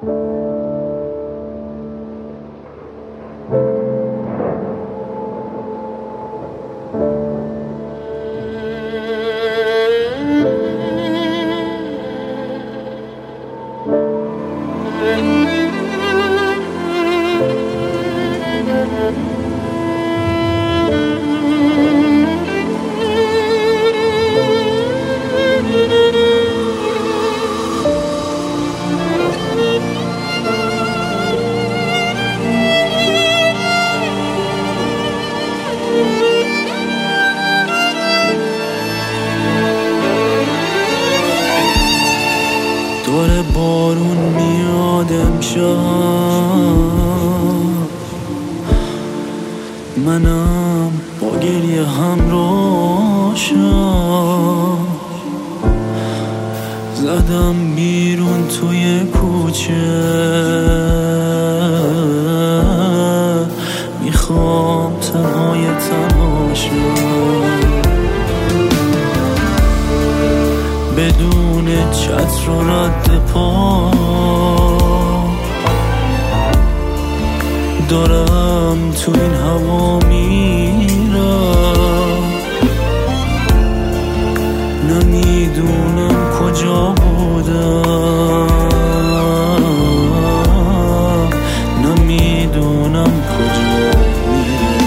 داره بارون میاد امشب، منم با گریه همراشم. زدم بیرون توی کوچه، میخوام تنهای تنهاشم، بدون چتر و رد پا. دارم تو این هوا میرم، نمیدونم کجا بودم، نمیدونم کجا میرم.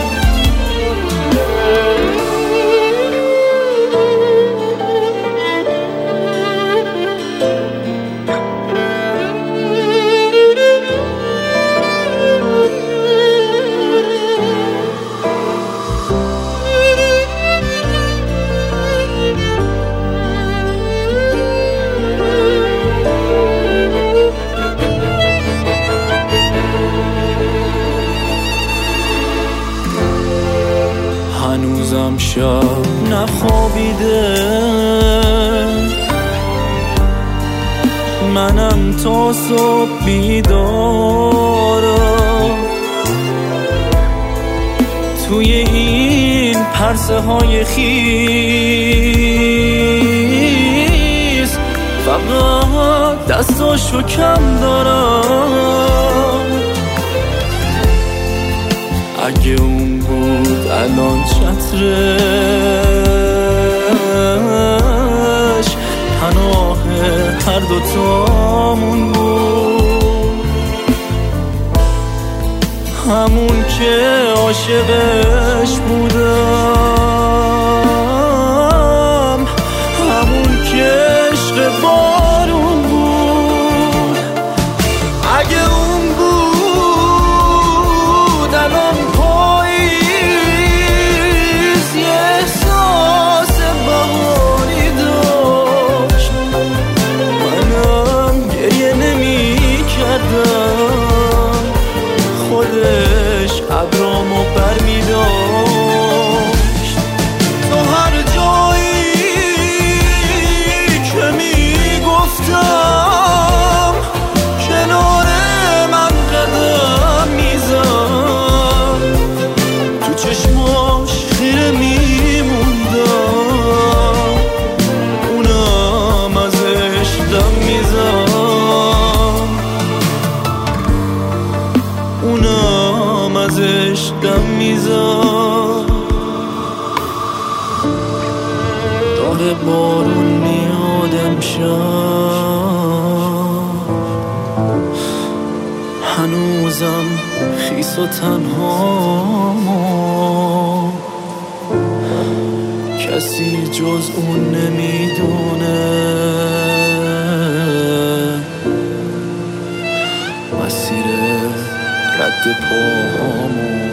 هنوزم شب نخوابیده، منم تا صبح بیدارم. توی این پرسه های خیس فقط دستاشو کم دارم. اگه اون بود الان چترش پناه هر دوتامون بود، همون که عاشقش بودم، همون که عشق بارون بود. اگه اون بود الان پاییز یه احساس بهاری داشت، منم گریه نمی کردم، خودش ابرامو بر می داشت. تو هر جایی که می گفتم کنار من قدم می زد، تو چشماش خیره می موندم، اونم ازش دم می زد، اونم ازش دم میزد. داره بارون میاد امشب، هنوزم خیس و تنها، کسی جز اون نمیدونه مسیر رد پاهامو.